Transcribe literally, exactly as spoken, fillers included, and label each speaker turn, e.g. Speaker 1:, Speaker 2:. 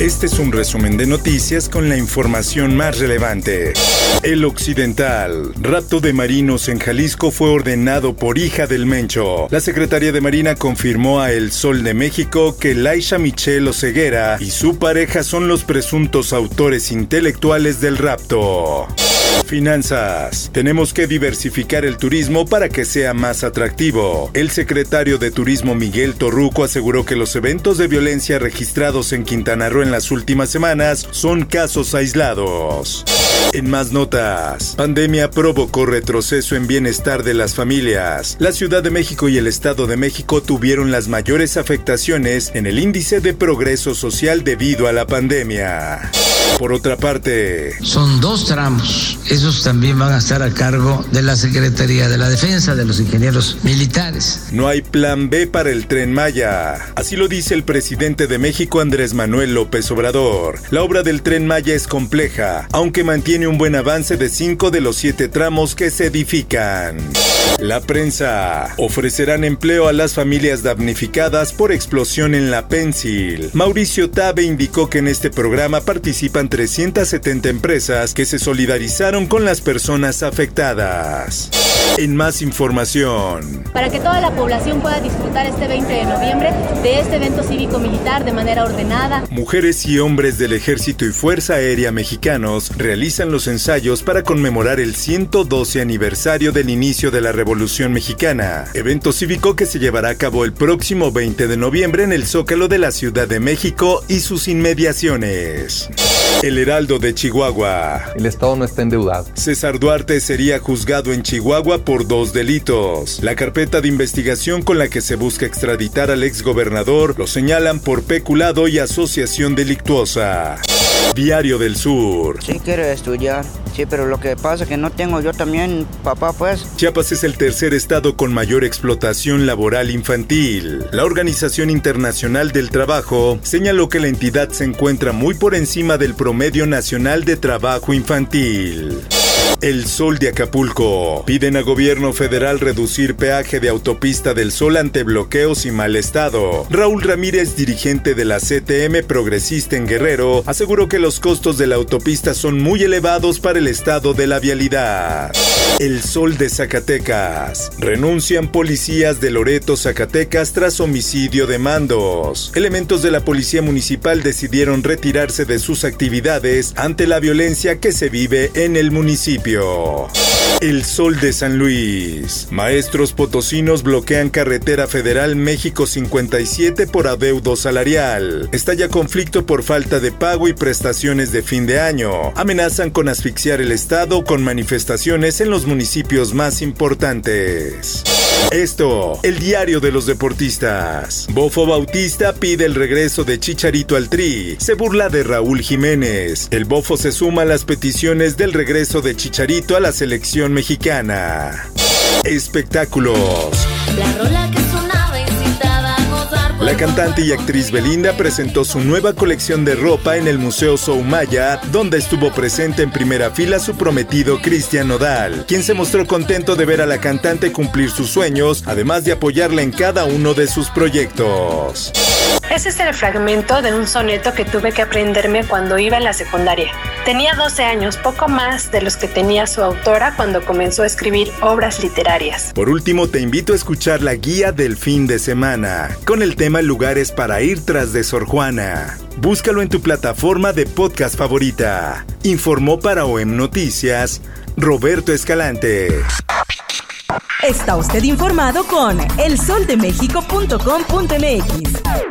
Speaker 1: Este es un resumen de noticias con la información más relevante. El Occidental. Rapto de marinos en Jalisco fue ordenado por hija del Mencho. La Secretaría de Marina confirmó a El Sol de México que Laisha Michelle Oseguera y su pareja son los presuntos autores intelectuales del rapto. Finanzas. Tenemos que diversificar el turismo para que sea más atractivo. El secretario de Turismo Miguel Torruco aseguró que los eventos de violencia registrados en Quintana Roo en las últimas semanas son casos aislados. En más notas, pandemia provocó retroceso en bienestar de las familias. La Ciudad de México y el Estado de México tuvieron las mayores afectaciones en el índice de progreso social debido a la pandemia. Por otra parte,
Speaker 2: son dos tramos. Esos también van a estar a cargo de la Secretaría de la Defensa, de los ingenieros militares.
Speaker 1: No hay plan B para el Tren Maya. Así lo dice el presidente de México, Andrés Manuel López Obrador. La obra del Tren Maya es compleja, aunque mantiene un buen avance de cinco de los siete tramos que se edifican. La prensa. Ofrecerán empleo a las familias damnificadas por explosión en la Pensil. Mauricio Tabe indicó que en este programa participan trescientas setenta empresas que se solidarizaron con las personas afectadas. En más información.
Speaker 3: Para que toda la población pueda disfrutar este veinte de noviembre de este evento cívico-militar de manera ordenada.
Speaker 1: Mujeres y hombres del Ejército y Fuerza Aérea mexicanos realizan los ensayos para conmemorar el ciento doce aniversario del inicio de la Revolución Mexicana, evento cívico que se llevará a cabo el próximo veinte de noviembre en el Zócalo de la Ciudad de México y sus inmediaciones. El Heraldo de Chihuahua.
Speaker 4: El Estado no está endeudado.
Speaker 1: César Duarte sería juzgado en Chihuahua por dos delitos. La carpeta de investigación con la que se busca extraditar al exgobernador lo señalan por peculado y asociación delictuosa. Diario del Sur.
Speaker 5: Sí quiero estudiar, sí, pero lo que pasa es que no tengo yo también papá, pues.
Speaker 1: Chiapas es el tercer estado con mayor explotación laboral infantil. La Organización Internacional del Trabajo señaló que la entidad se encuentra muy por encima del promedio nacional de trabajo infantil. El Sol de Acapulco. Piden a gobierno federal reducir peaje de autopista del Sol ante bloqueos y mal estado. Raúl Ramírez, dirigente de la C T M progresista en Guerrero, aseguró que los costos de la autopista son muy elevados para el estado de la vialidad. El Sol de Zacatecas. Renuncian policías de Loreto, Zacatecas tras homicidio de mandos. Elementos de la policía municipal decidieron retirarse de sus actividades ante la violencia que se vive en el municipio. El Sol de San Luis. Maestros potosinos bloquean carretera federal México cincuenta y siete por adeudo salarial. Estalla conflicto por falta de pago y prestaciones de fin de año. Amenazan con asfixiar el estado con manifestaciones en los municipios más importantes. Esto, el diario de los deportistas. Bofo Bautista pide el regreso de Chicharito al Tri. Se burla de Raúl Jiménez. El Bofo se suma a las peticiones del regreso de Chicharito a la selección mexicana. Espectáculos.
Speaker 6: La rola que sonaba incitaba a gozar.
Speaker 1: La cantante y actriz Belinda presentó su nueva colección de ropa en el Museo Soumaya, donde estuvo presente en primera fila su prometido Cristian Nodal, quien se mostró contento de ver a la cantante cumplir sus sueños, además de apoyarla en cada uno de sus proyectos.
Speaker 7: Ese es el fragmento de un soneto que tuve que aprenderme cuando iba en la secundaria. Tenía doce años, poco más de los que tenía su autora cuando comenzó a escribir obras literarias.
Speaker 1: Por último, te invito a escuchar la guía del fin de semana, con el tema Lugares para ir tras de Sor Juana. Búscalo en tu plataforma de podcast favorita. Informó para O E M Noticias, Roberto Escalante.
Speaker 8: Está usted informado con el sol de méxico punto com punto m x.